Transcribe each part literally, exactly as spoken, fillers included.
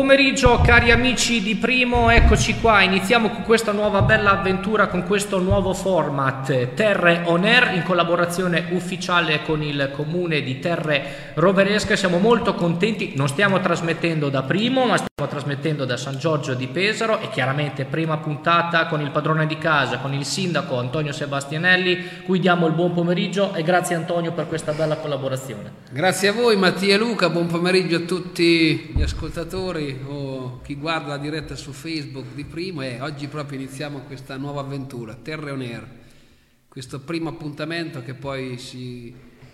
pomeriggio cari amici di Primo, eccoci qua, iniziamo con questa nuova bella avventura, con questo nuovo format Terre On Air in collaborazione ufficiale con il comune di Terre Roveresche. Siamo molto contenti, non stiamo trasmettendo da Primo ma stiamo trasmettendo da San Giorgio di Pesaro e chiaramente prima puntata con il padrone di casa, con il sindaco Antonio Sebastianelli, cui diamo il buon pomeriggio e grazie Antonio per questa bella collaborazione. Grazie a voi Mattia e Luca, buon pomeriggio a tutti gli ascoltatori o chi guarda la diretta su Facebook di Primo. E oggi proprio iniziamo questa nuova avventura, Terre On Air, questo primo appuntamento che poi si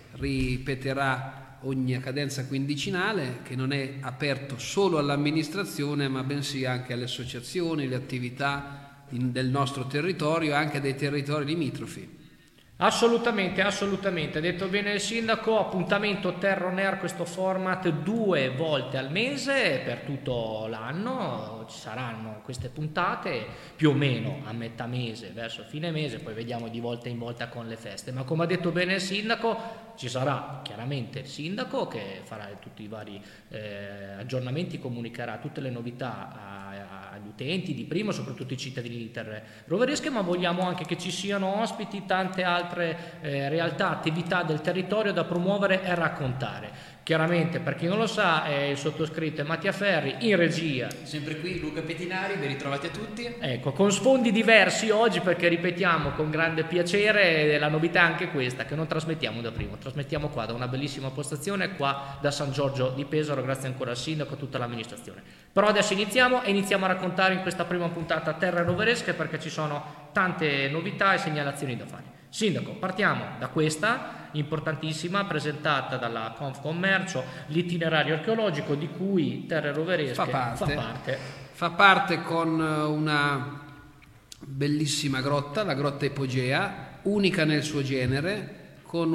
ripeterà ogni cadenza quindicinale, che non è aperto solo all'amministrazione ma bensì anche alle associazioni, le attività in, del nostro territorio e anche dei territori limitrofi. Assolutamente, assolutamente, detto bene il sindaco, appuntamento Terre On Air, questo format due volte al mese per tutto l'anno, ci saranno queste puntate più o meno a metà mese, verso fine mese, poi vediamo di volta in volta con le feste, ma come ha detto bene il sindaco ci sarà chiaramente il sindaco che farà tutti i vari eh, aggiornamenti, comunicherà tutte le novità a, a, agli utenti di Primo, soprattutto i cittadini di Terre Roveresche, ma vogliamo anche che ci siano ospiti, tante altre altre eh, realtà, attività del territorio da promuovere e raccontare. Chiaramente, per chi non lo sa, è il sottoscritto è Mattia Ferri, in regia sempre qui Luca Pettinari, ben ritrovati a tutti. Ecco, con sfondi diversi oggi perché ripetiamo con grande piacere, la novità è anche questa, che non trasmettiamo da Primo, trasmettiamo qua da una bellissima postazione qua da San Giorgio di Pesaro, grazie ancora al sindaco e a tutta l'amministrazione. Però adesso iniziamo e iniziamo a raccontare in questa prima puntata Terre Roveresche perché ci sono tante novità e segnalazioni da fare. Sindaco, partiamo da questa importantissima presentata dalla Confcommercio, l'itinerario archeologico di cui Terre Roveresche fa parte. fa parte. Fa parte con una bellissima grotta, la grotta Ipogea, unica nel suo genere, con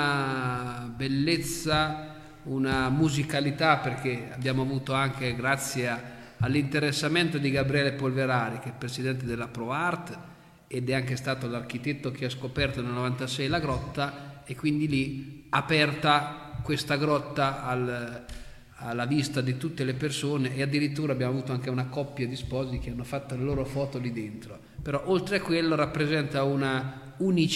una bellezza, una musicalità, perché abbiamo avuto anche, grazie all'interessamento di Gabriele Polverari, che è il presidente della ProArt, ed è anche stato l'architetto che ha scoperto nel novantasei la grotta, e quindi lì aperta questa grotta al, alla vista di tutte le persone, e addirittura abbiamo avuto anche una coppia di sposi che hanno fatto le loro foto lì dentro. Però oltre a quello rappresenta una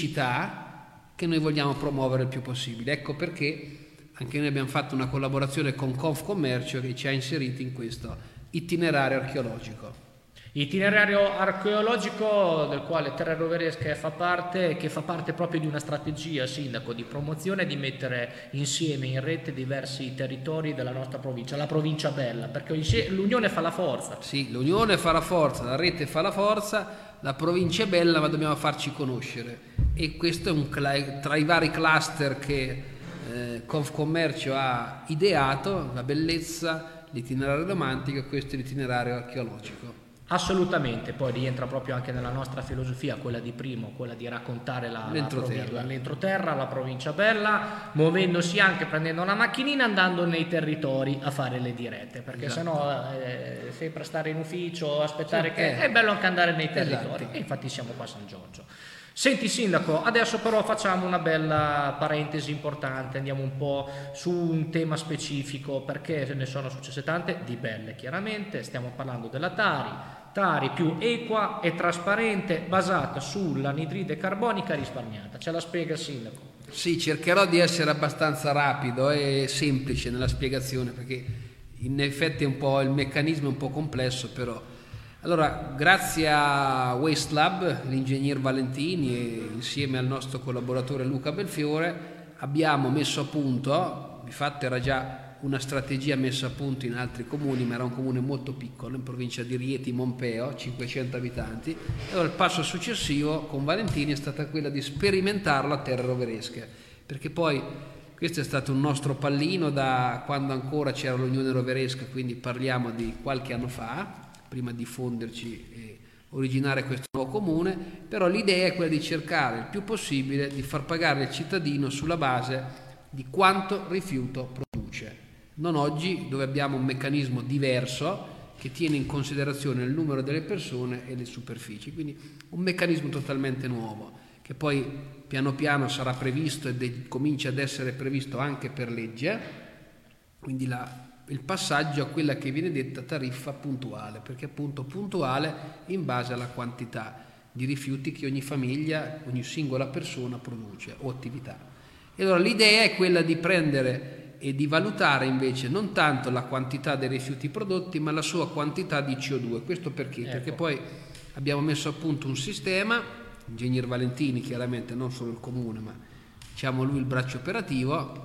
unicità che noi vogliamo promuovere il più possibile. Ecco perché anche noi abbiamo fatto una collaborazione con Confcommercio che ci ha inseriti in questo itinerario archeologico. Itinerario archeologico del quale Terre Roveresche fa parte, che fa parte proprio di una strategia, sindaco, di promozione, di mettere insieme in rete diversi territori della nostra provincia, la provincia bella, perché l'unione fa la forza. Sì, l'unione fa la forza, la rete fa la forza, la provincia è bella ma dobbiamo farci conoscere, e questo è un tra i vari cluster che eh, Confcommercio ha ideato, la bellezza, l'itinerario romantico, questo è l'itinerario archeologico. Assolutamente, poi rientra proprio anche nella nostra filosofia, quella di Primo, quella di raccontare la, l'entroterra. La, l'entroterra, la provincia bella, muovendosi anche, prendendo una macchinina, andando nei territori a fare le dirette, perché esatto. Sennò eh, sempre stare in ufficio, aspettare sì, che... Eh. È bello anche andare nei territori, esatto. E infatti siamo qua a San Giorgio. Senti sindaco, adesso però facciamo una bella parentesi importante, andiamo un po' su un tema specifico, perché ne sono successe tante, di belle chiaramente, stiamo parlando della Tari, Tari più equa e trasparente, basata sull'anidride carbonica risparmiata. Ce la spiega il sindaco? Sì, cercherò di essere abbastanza rapido e semplice nella spiegazione, perché in effetti è un po', il meccanismo è un po' complesso, però. Allora, grazie a Waste Lab, l'ingegner Valentini e insieme al nostro collaboratore Luca Belfiore abbiamo messo a punto, infatti era già una strategia messa a punto in altri comuni, ma era un comune molto piccolo, in provincia di Rieti Mompeo, cinquecento abitanti, e allora il passo successivo con Valentini è stata quella di sperimentarlo a Terre Roveresche, perché poi questo è stato un nostro pallino da quando ancora c'era l'Unione Roveresca, quindi parliamo di qualche anno fa, prima di fonderci e originare questo nuovo comune, però l'idea è quella di cercare il più possibile di far pagare il cittadino sulla base di quanto rifiuto produce. Non oggi, dove abbiamo un meccanismo diverso che tiene in considerazione il numero delle persone e le superfici, quindi un meccanismo totalmente nuovo, che poi piano piano sarà previsto e de- comincia ad essere previsto anche per legge, quindi la il passaggio a quella che viene detta tariffa puntuale, perché appunto puntuale in base alla quantità di rifiuti che ogni famiglia, ogni singola persona produce o attività. E allora l'idea è quella di prendere e di valutare invece non tanto la quantità dei rifiuti prodotti, ma la sua quantità di C O due. Questo perché? Ecco. Perché poi abbiamo messo a punto un sistema, Ingegner Valentini chiaramente, non solo il comune, ma diciamo lui il braccio operativo,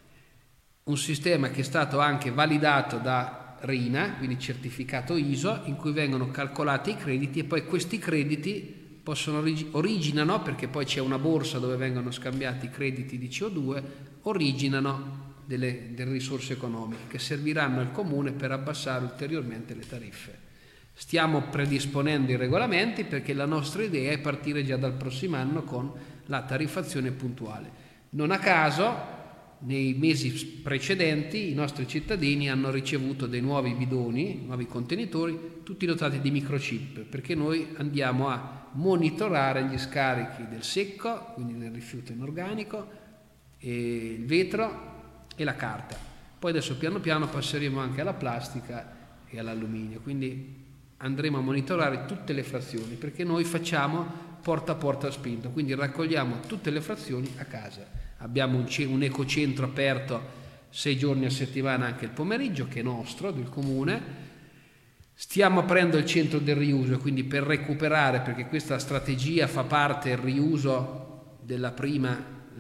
un sistema che è stato anche validato da RINA, quindi certificato I S O, in cui vengono calcolati i crediti e poi questi crediti possono originano, perché poi c'è una borsa dove vengono scambiati i crediti di C O due, originano delle, delle risorse economiche che serviranno al comune per abbassare ulteriormente le tariffe. Stiamo predisponendo i regolamenti perché la nostra idea è partire già dal prossimo anno con la tariffazione puntuale. Non a caso nei mesi precedenti i nostri cittadini hanno ricevuto dei nuovi bidoni, nuovi contenitori, tutti dotati di microchip, perché noi andiamo a monitorare gli scarichi del secco, quindi del rifiuto inorganico, e il vetro e la carta. Poi adesso piano piano passeremo anche alla plastica e all'alluminio, quindi andremo a monitorare tutte le frazioni, perché noi facciamo porta a porta spinto, quindi raccogliamo tutte le frazioni a casa. Abbiamo un, un ecocentro aperto sei giorni a settimana anche il pomeriggio, che è nostro, del comune. Stiamo aprendo il centro del riuso, quindi per recuperare, perché questa strategia fa parte del riuso della prima,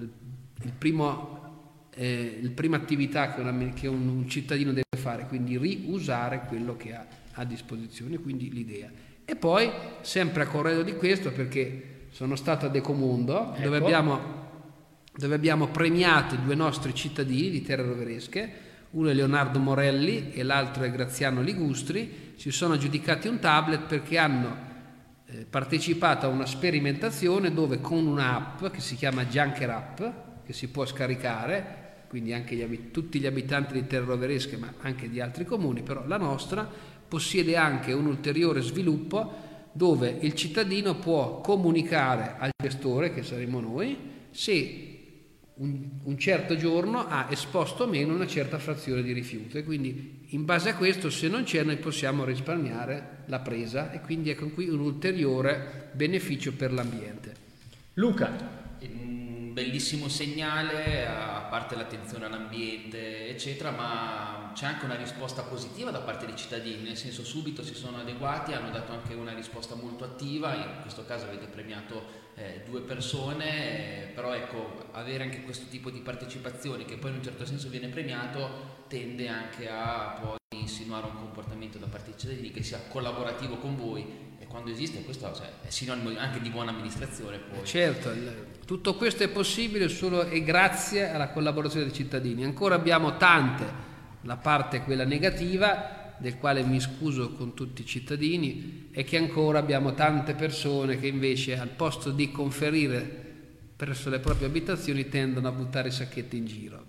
il primo, eh, il prima attività che, una, che un, un cittadino deve fare, quindi riusare quello che ha a disposizione, quindi l'idea. E poi, sempre a corredo di questo, perché sono stato a Decomondo, ecco. dove abbiamo... dove abbiamo premiato due nostri cittadini di Terre Roveresche, uno è Leonardo Morelli e l'altro è Graziano Ligustri, si sono aggiudicati un tablet perché hanno eh, partecipato a una sperimentazione dove con un'app che si chiama Junker App, che si può scaricare, quindi anche gli, tutti gli abitanti di Terre Roveresche, ma anche di altri comuni, però la nostra possiede anche un ulteriore sviluppo dove il cittadino può comunicare al gestore, che saremo noi, se Un, un certo giorno ha esposto o meno una certa frazione di rifiuto, e quindi in base a questo, se non c'è, noi possiamo risparmiare la presa, e quindi ecco qui un ulteriore beneficio per l'ambiente. Luca. Un bellissimo segnale, a parte l'attenzione all'ambiente eccetera, ma c'è anche una risposta positiva da parte dei cittadini, nel senso subito si sono adeguati, hanno dato anche una risposta molto attiva. In questo caso avete premiato eh, due persone, eh, però ecco, avere anche questo tipo di partecipazione che poi in un certo senso viene premiato tende anche a poi insinuare un comportamento da parte dei cittadini che sia collaborativo con voi, e quando esiste questo, cioè, è sinonimo anche di buona amministrazione poi. Certo, tutto questo è possibile solo e grazie alla collaborazione dei cittadini. Ancora abbiamo tante, la parte quella negativa, del quale mi scuso con tutti i cittadini, è che ancora abbiamo tante persone che invece al posto di conferire presso le proprie abitazioni tendono a buttare i sacchetti in giro.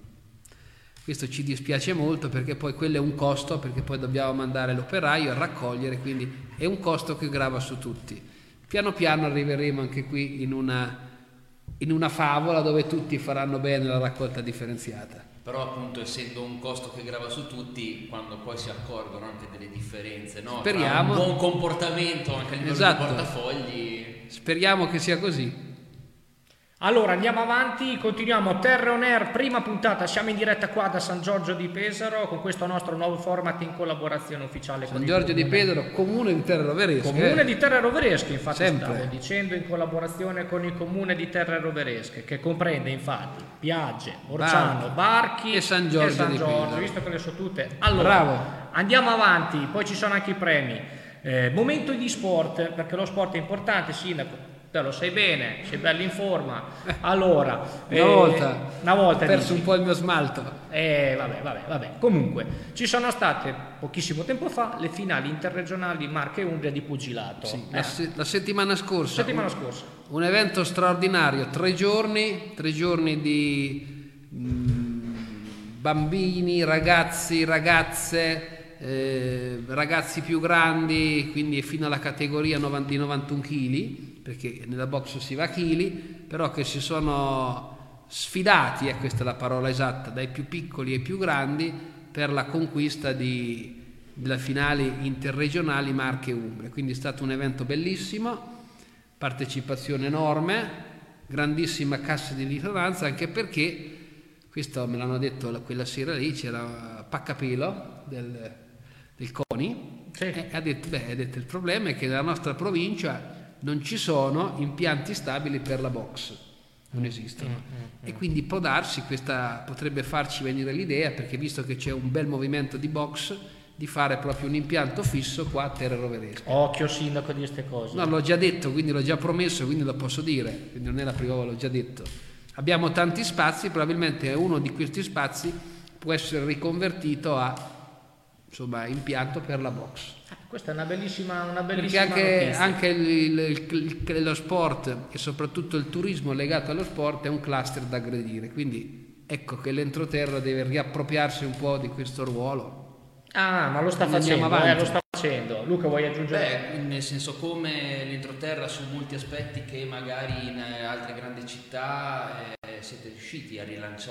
Questo ci dispiace molto, perché poi quello è un costo, perché poi dobbiamo mandare l'operaio a raccogliere, quindi è un costo che grava su tutti. Piano piano arriveremo anche qui in una, in una favola dove tutti faranno bene la raccolta differenziata. Però appunto, essendo un costo che grava su tutti, quando poi si accorgono anche delle differenze, no? Speriamo. Tra un buon comportamento anche a livello esatto. di portafogli. Speriamo che sia così. Allora andiamo avanti, continuiamo Terre on Air, prima puntata, siamo in diretta qua da San Giorgio di Pesaro con questo nostro nuovo format in collaborazione ufficiale San con Giorgio il di Pesaro, comune di Terre Roveresche. Comune di Terre Roveresche, infatti Sempre. stavo dicendo, in collaborazione con il comune di Terre Roveresche, che comprende infatti Piagge, Orciano, Barchi, Barchi e San Giorgio e San di Giorgio, Pesaro. visto che le so tutte. Allora, Bravo. Andiamo avanti, poi ci sono anche i premi. Eh, momento di sport, perché lo sport è importante, sindaco. Te lo sai bene, sei bello in forma. Allora, una eh, volta, una volta ho perso dici. un po' il mio smalto. Eh, vabbè, vabbè, vabbè. Comunque, ci sono state pochissimo tempo fa le finali interregionali Marche e Umbria di pugilato. Sì, eh. la, se- la settimana scorsa. settimana un, scorsa. Un evento straordinario, tre giorni, tre giorni di mh, bambini, ragazzi, ragazze. Eh, ragazzi più grandi, quindi fino alla categoria di novantuno chili, perché nella box si va a chili, però che si sono sfidati, e eh, questa è la parola esatta, dai più piccoli ai più grandi, per la conquista di, della finale interregionali Marche-Umbria. Quindi è stato un evento bellissimo, partecipazione enorme, grandissima cassa di risonanza, anche perché, questo me l'hanno detto quella sera lì, c'era Paccapelo del, del CONI, sì. E ha detto, beh, ha detto il problema è che nella nostra provincia non ci sono impianti stabili per la box, non esistono, mm, mm, mm. E quindi può darsi, questa potrebbe farci venire l'idea, perché visto che c'è un bel movimento di box, di fare proprio un impianto fisso qua a Terre Roveresche. Occhio sindaco di queste cose. No, l'ho già detto, quindi l'ho già promesso, quindi lo posso dire, quindi non è la prima volta, l'ho già detto. Abbiamo tanti spazi, probabilmente uno di questi spazi può essere riconvertito a, insomma, impianto per la box. Questa è una bellissima, una bellissima perché anche, notizia. anche il, il, il, lo sport e soprattutto il turismo legato allo sport è un cluster da aggredire, quindi ecco che l'entroterra deve riappropriarsi un po' di questo ruolo. Ah, ma lo sta Quindi facendo, eh, lo sta facendo. Luca, vuoi aggiungere? Beh, nel senso, come l'entroterra su molti aspetti che magari in altre grandi città eh, siete riusciti a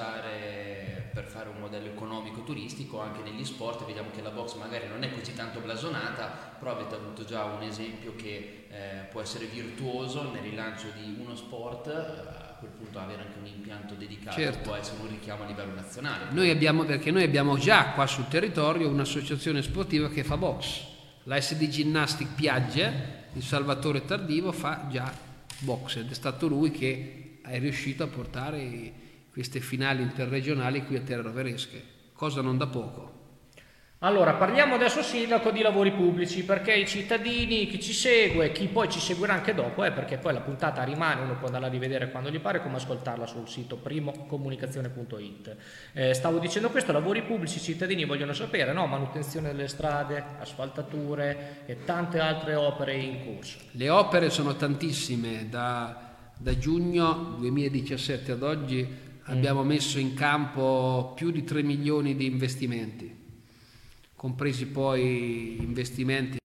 rilanciare per fare un modello economico turistico anche negli sport. Vediamo che la box magari non è così tanto blasonata, però avete avuto già un esempio che eh, può essere virtuoso nel rilancio di uno sport. A quel punto avere anche un impianto dedicato, certo, può essere un richiamo a livello nazionale. Noi abbiamo, perché noi abbiamo già qua sul territorio un'associazione sportiva che fa box, la S D Ginnastic Piagge, il Salvatore Tardivo fa già box, ed è stato lui che è riuscito a portare queste finali interregionali qui a Terre Roveresche, cosa non da poco. Allora, parliamo adesso, sindaco, di lavori pubblici, perché i cittadini, chi ci segue, chi poi ci seguirà anche dopo, eh, perché poi la puntata rimane, uno può andarla a rivedere quando gli pare, come ascoltarla sul sito primocomunicazione punto it. Eh, stavo dicendo questo, lavori pubblici, i cittadini vogliono sapere, no? Manutenzione delle strade, asfaltature e tante altre opere in corso. Le opere sono tantissime, da, da giugno duemiladiciassette ad oggi mm. abbiamo messo in campo più di tre milioni di investimenti, compresi poi investimenti,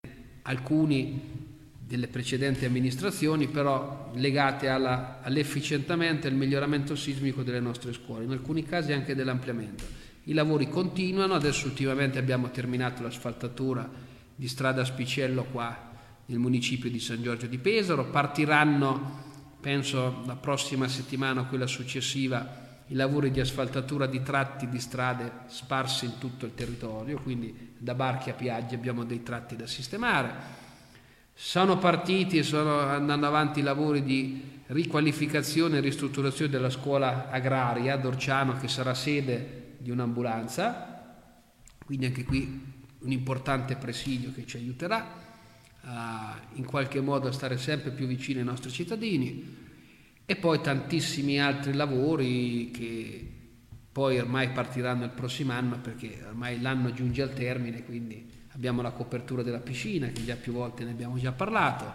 alcuni delle precedenti amministrazioni, però legati alla, all'efficientamento e al miglioramento sismico delle nostre scuole, in alcuni casi anche dell'ampliamento. I lavori continuano, adesso ultimamente abbiamo terminato l'asfaltatura di strada Spicello qua nel municipio di San Giorgio di Pesaro, partiranno, penso la prossima settimana o quella successiva, i lavori di asfaltatura di tratti di strade sparsi in tutto il territorio, quindi da Barchi a Piagge abbiamo dei tratti da sistemare. Sono partiti e sono andando avanti i lavori di riqualificazione e ristrutturazione della scuola agraria d'Orciano, che sarà sede di un'ambulanza, quindi anche qui un importante presidio che ci aiuterà a in qualche modo a stare sempre più vicini ai nostri cittadini. E poi tantissimi altri lavori che poi ormai partiranno il prossimo anno, perché ormai l'anno giunge al termine, quindi abbiamo la copertura della piscina, che già più volte ne abbiamo già parlato,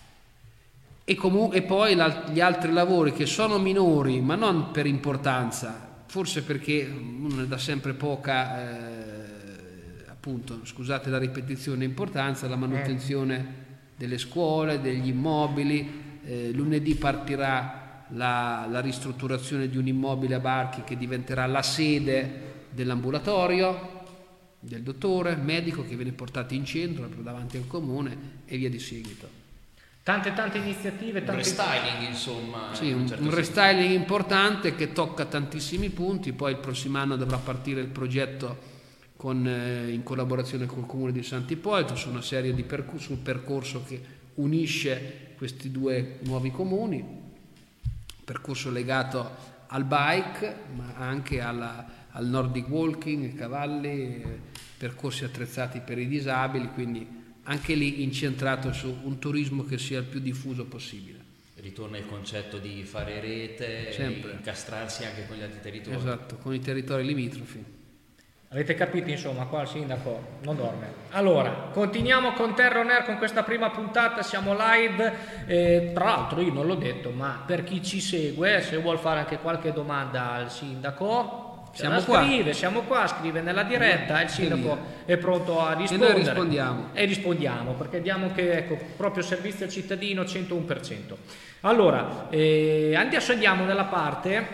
e, comu- e poi la- gli altri lavori che sono minori, ma non per importanza, forse perché uno ne dà sempre poca, eh, appunto, scusate la ripetizione, importanza, la manutenzione delle scuole, degli immobili. Eh, lunedì partirà la, la ristrutturazione di un immobile a Barchi che diventerà la sede dell'ambulatorio del dottore medico, che viene portato in centro proprio davanti al comune, e via di seguito. Tante tante iniziative, tante... un restyling, insomma. Sì, un, un, certo un restyling importante che tocca tantissimi punti. Poi il prossimo anno dovrà partire il progetto con, eh, in collaborazione col comune di Sant'Ippolito su una serie di percorsi, un percorso che unisce questi due nuovi comuni, percorso legato al bike, ma anche alla, al Nordic walking, cavalli, percorsi attrezzati per i disabili, quindi anche lì incentrato su un turismo che sia il più diffuso possibile. Ritorna il concetto di fare rete, sempre, e incastrarsi anche con gli altri territori. Esatto, con i territori limitrofi. Avete capito, insomma, qua il sindaco non dorme. Allora, continuiamo con Terra On Air con questa prima puntata, siamo live, eh, tra l'altro io non l'ho detto, ma per chi ci segue, se vuol fare anche qualche domanda al sindaco, siamo qua. Scrive, siamo qua, scrive nella diretta, il sindaco è pronto a rispondere. E noi rispondiamo. E rispondiamo, perché diamo che, ecco, proprio servizio al cittadino centouno per cento. Allora, eh, adesso andiamo nella parte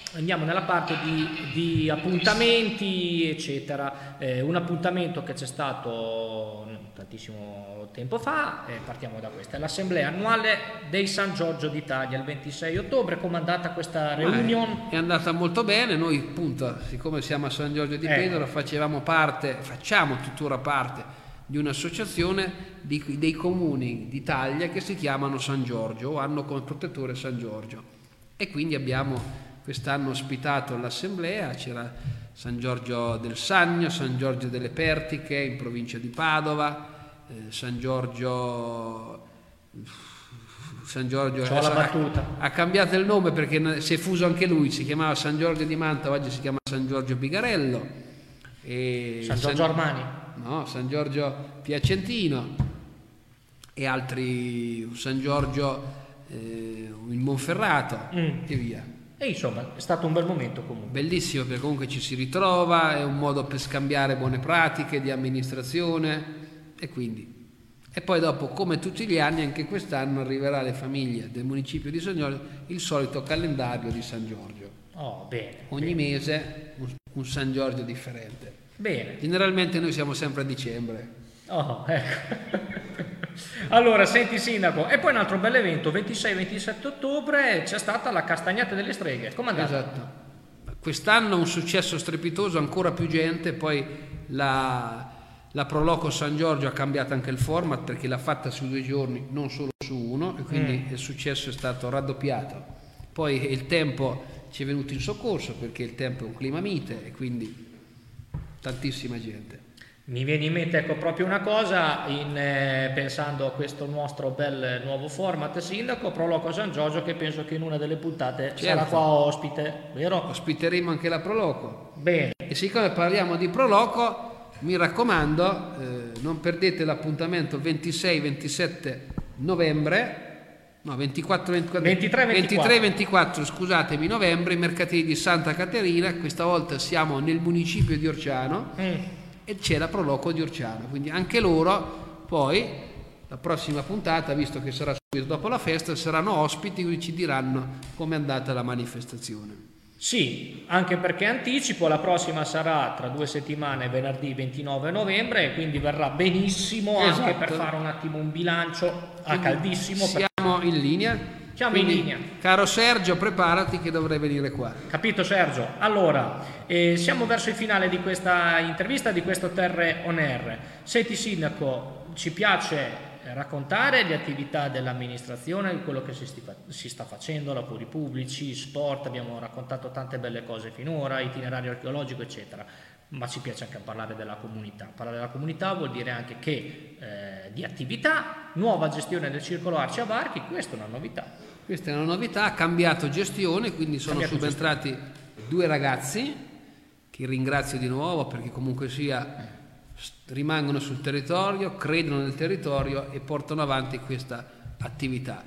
andiamo nella parte di, di appuntamenti eccetera. Eh, un appuntamento che c'è stato tantissimo tempo fa, eh, partiamo da questa, è l'assemblea annuale dei San Giorgio d'Italia il ventisei ottobre. Com'è andata questa reunion? È andata molto bene. Noi appunto, siccome siamo a San Giorgio di Eh. Pesaro, facevamo parte, facciamo tuttora parte di un'associazione di, dei comuni d'Italia che si chiamano San Giorgio o hanno come protettore San Giorgio, e quindi abbiamo quest'anno ospitato l'assemblea. C'era San Giorgio del Sannio, San Giorgio delle Pertiche in provincia di Padova, eh, San Giorgio San Giorgio C'ho la battuta. ha, ha cambiato il nome perché si è fuso anche lui, si chiamava San Giorgio di Mantova, oggi si chiama San Giorgio Bigarello, e San Giorgio San, Armani, no, San Giorgio Piacentino e altri, San Giorgio eh, in Monferrato Mm. e via. e insomma è stato un bel momento comunque. Bellissimo, perché comunque ci si ritrova, è un modo per scambiare buone pratiche di amministrazione, e quindi e poi dopo, come tutti gli anni, anche quest'anno arriverà alle famiglie del municipio di San Giorgio il solito calendario di San Giorgio. Oh, bene. Ogni bene. mese un, un San Giorgio differente. Bene. Generalmente noi siamo sempre a dicembre. Oh, ecco. Allora, senti sindaco, e poi un altro bel evento, ventisei ventisette ottobre c'è stata la Castagnata delle Streghe. Com'è andata? Esatto. Quest'anno un successo strepitoso, ancora più gente, poi la, la Proloco San Giorgio ha cambiato anche il format perché l'ha fatta su due giorni, non solo su uno, e quindi Mm. il successo è stato raddoppiato. Poi il tempo ci è venuto in soccorso perché il tempo è un clima mite e quindi tantissima gente. Mi viene in mente ecco proprio una cosa, in, eh, pensando a questo nostro bel nuovo format sindaco, Proloco San Giorgio, che penso che in una delle puntate Certo. sarà qua ospite, vero? Ospiteremo anche la Proloco. Bene. E siccome parliamo di Proloco, mi raccomando, eh, non perdete l'appuntamento ventisei ventisette novembre, no ventiquattro ventiquattro ventitré ventiquattro. ventitré ventiquattro, scusatemi, novembre, i mercatini di Santa Caterina. Questa volta siamo nel municipio di Orciano Mm. e c'è la Proloco di Orciano, quindi anche loro poi la prossima puntata, visto che sarà subito dopo la festa, saranno ospiti e ci diranno com'è andata la manifestazione. Sì, anche perché anticipo, la prossima sarà tra due settimane, venerdì ventinove novembre, e quindi verrà benissimo anche Esatto. per fare un attimo un bilancio a Quindi caldissimo. per- Siamo in linea. Siamo in Quindi, linea. Caro Sergio, preparati che dovrei venire qua. Capito Sergio? Allora, eh, siamo verso il finale di questa intervista, di questo Terre On Air. Senti sindaco, ci piace raccontare le attività dell'amministrazione, di quello che si, sti- si sta facendo, lavori pubblici, sport, abbiamo raccontato tante belle cose finora, itinerario archeologico eccetera, ma ci piace anche parlare della comunità. Parlare della comunità vuol dire anche che eh, di attività, nuova gestione del circolo Arci a Varchi, questa è una novità. Questa è una novità, ha cambiato gestione, quindi sono Cambiato subentrati due ragazzi, che ringrazio di nuovo perché comunque sia rimangono sul territorio, credono nel territorio e portano avanti questa attività.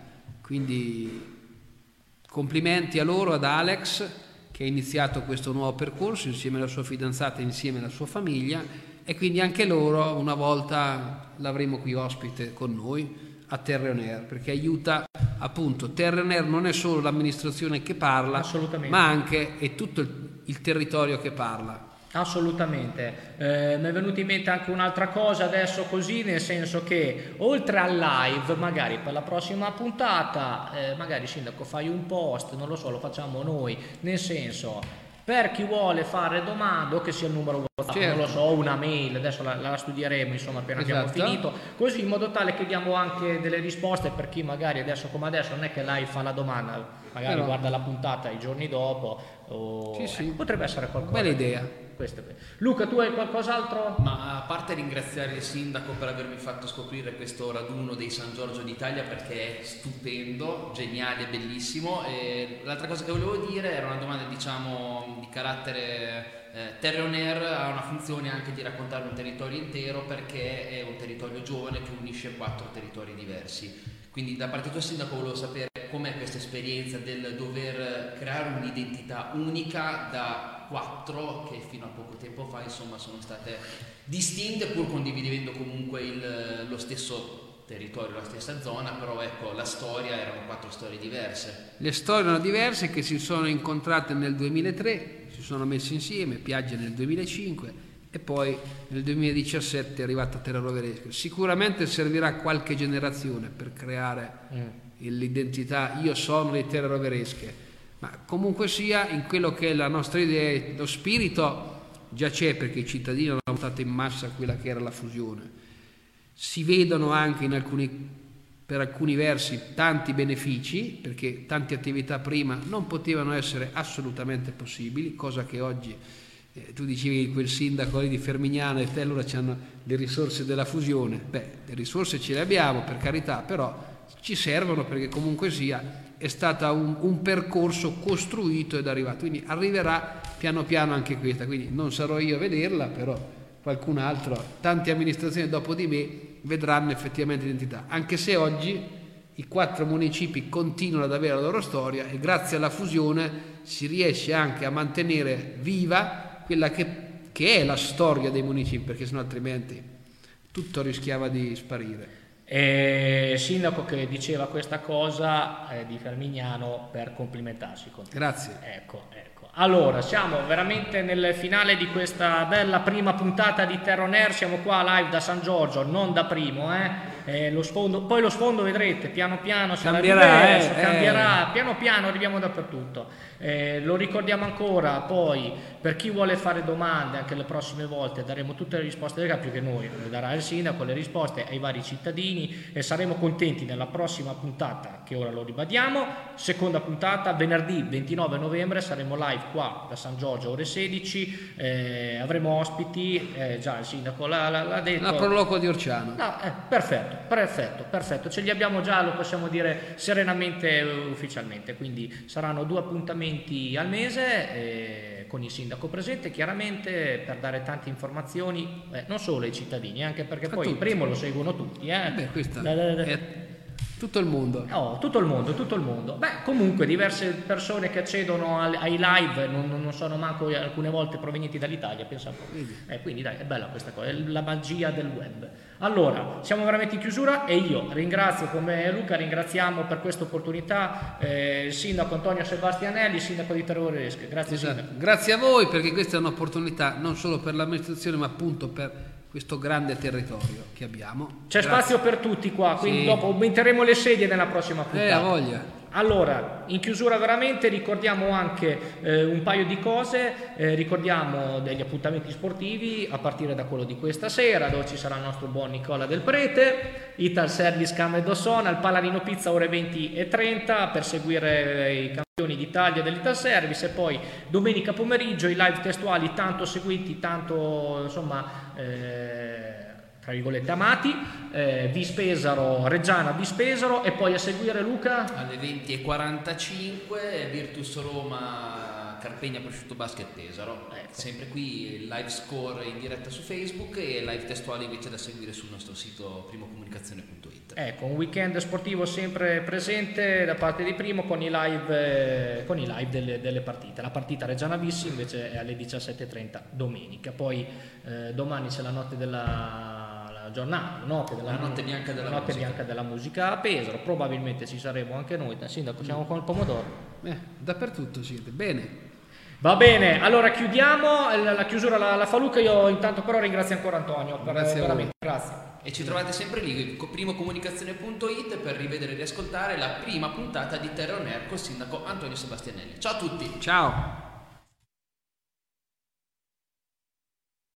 Quindi complimenti a loro, ad Alex, che ha iniziato questo nuovo percorso insieme alla sua fidanzata e insieme alla sua famiglia, e quindi anche loro una volta l'avremo qui ospite con noi a Terre On Air, perché aiuta appunto. Terre On Air non è solo l'amministrazione che parla, Assolutamente. ma anche è tutto il, il territorio che parla. Assolutamente, eh, mi è venuta in mente anche un'altra cosa adesso così, nel senso che oltre al live, magari per la prossima puntata, eh, magari sindaco fai un post, non lo so, lo facciamo noi, nel senso, per chi vuole fare domande, o che sia il numero WhatsApp, Certo. non lo so, una mail, adesso la, la studieremo insomma appena abbiamo Esatto. finito, così in modo tale che diamo anche delle risposte per chi magari adesso come adesso non è che live fa la domanda, magari Però- guarda la puntata i giorni dopo, o... Sì, sì. ecco, potrebbe essere qualcosa. Bella idea. Questo è vero. Luca, tu hai qualcos'altro? Ma a parte ringraziare il sindaco per avermi fatto scoprire questo raduno dei San Giorgio d'Italia, perché è stupendo, geniale, bellissimo. E l'altra cosa che volevo dire era una domanda, diciamo, di carattere eh, Terre On Air ha una funzione anche di raccontare un territorio intero, perché è un territorio giovane che unisce quattro territori diversi. Quindi da parte tua sindaco volevo sapere com'è questa esperienza del dover creare un'identità unica da quattro che fino a poco tempo fa insomma sono state distinte pur condividendo comunque il, lo stesso territorio, la stessa zona, però ecco, la storia erano quattro storie diverse. Le storie erano diverse, che si sono incontrate nel duemilatré, si sono messe insieme, Piaggia nel duemilacinque e poi nel duemiladiciassette è arrivata Terra Roveresca. Sicuramente servirà qualche generazione per creare mm. l'identità io sono di Terra Roveresche, ma comunque sia, in quello che è la nostra idea, lo spirito già c'è, perché i cittadini hanno votato in massa quella che era la fusione. Si vedono anche in alcuni, per alcuni versi tanti benefici, perché tante attività prima non potevano essere assolutamente possibili, cosa che oggi eh, tu dicevi quel sindaco lì di Fermignano e te allora c'hanno le risorse della fusione. Beh, le risorse ce le abbiamo, per carità, però ci servono, perché comunque sia è stato un, un percorso costruito ed arrivato, quindi arriverà piano piano anche questa, quindi non sarò io a vederla, però qualcun altro, tante amministrazioni dopo di me vedranno effettivamente l'identità, anche se oggi i quattro municipi continuano ad avere la loro storia e grazie alla fusione si riesce anche a mantenere viva quella che, che è la storia dei municipi, perché sennò altrimenti tutto rischiava di sparire. E sindaco che diceva questa cosa eh, di Fermignano per complimentarsi con te. Grazie. Ecco, ecco. Allora, siamo veramente nel finale di questa bella prima puntata di Terra On Air, siamo qua live da San Giorgio, non da primo, eh. Eh, lo sfondo, poi lo sfondo vedrete, piano piano sarà cambierà, diverso, eh, cambierà, eh. piano piano arriviamo dappertutto. Eh, lo ricordiamo ancora, poi per chi vuole fare domande anche le prossime volte daremo tutte le risposte, più che noi, le darà il sindaco le risposte ai vari cittadini e saremo contenti nella prossima puntata, che ora lo ribadiamo, seconda puntata venerdì ventinove novembre, saremo live qua da San Giorgio ore sedici, eh, avremo ospiti, eh, già il sindaco l'ha, l'ha detto, la Proloco di Orciano. No, eh, perfetto, perfetto, perfetto, ce li abbiamo già, lo possiamo dire serenamente uh, ufficialmente, quindi saranno due appuntamenti al mese eh, con il sindaco presente, chiaramente per dare tante informazioni, eh, non solo ai cittadini, anche perché a poi tutti. Il primo lo seguono tutti, eh. Beh, questa da, da, da. è tutto il mondo. Oh, tutto il mondo, tutto il mondo. Beh, comunque diverse persone che accedono al, ai live non, non sono manco alcune volte provenienti dall'Italia, pensa un po'. Eh, quindi dai, è bella questa cosa, è la magia del web. Allora, siamo veramente in chiusura e io ringrazio, come Luca, ringraziamo per questa opportunità eh, il sindaco Antonio Sebastianelli, il sindaco di Terra Roveresca. Grazie, esatto. Sindaco. Grazie a voi, perché questa è un'opportunità non solo per l'amministrazione, ma appunto per questo grande territorio che abbiamo. C'è Grazie. Spazio per tutti qua, quindi sì. Dopo aumenteremo le sedie nella prossima puntata. Eh, a voglia. Allora, in chiusura veramente ricordiamo anche eh, un paio di cose, eh, ricordiamo degli appuntamenti sportivi a partire da quello di questa sera, dove ci sarà il nostro buon Nicola Del Prete, Ital Service Cam Dossona, il Paladino Pizza ore venti e trenta per seguire i campioni d'Italia dell'Ital Service, e poi domenica pomeriggio i live testuali tanto seguiti, tanto insomma eh, tra virgolette amati, eh, Vispesaro, Reggiana Vispesaro, e poi a seguire Luca alle venti e quarantacinque Virtus Roma Carpegna Prosciutto Basket Pesaro, ecco. Sempre qui live score in diretta su Facebook e live testuali invece da seguire sul nostro sito primocomunicazione punto it. Ecco, un weekend sportivo sempre presente da parte di Primo con i live, eh, con i live delle, delle partite. La partita Reggiana Vissi invece è alle diciassette e trenta domenica, poi eh, domani c'è la notte della giornata, notte della, la notte bianca della, notte musica. Bianca della musica a Pesaro, probabilmente ci saremo anche noi. Sindaco, siamo con il pomodoro. Eh, dappertutto siete, bene. Va bene, allora chiudiamo, la chiusura la, la fa Luca, io intanto però ringrazio ancora Antonio per, grazie veramente, grazie. E ci trovate sempre lì, primocomunicazione punto it, per rivedere e riascoltare la prima puntata di Terra On Air col sindaco Antonio Sebastianelli. Ciao a tutti! Ciao!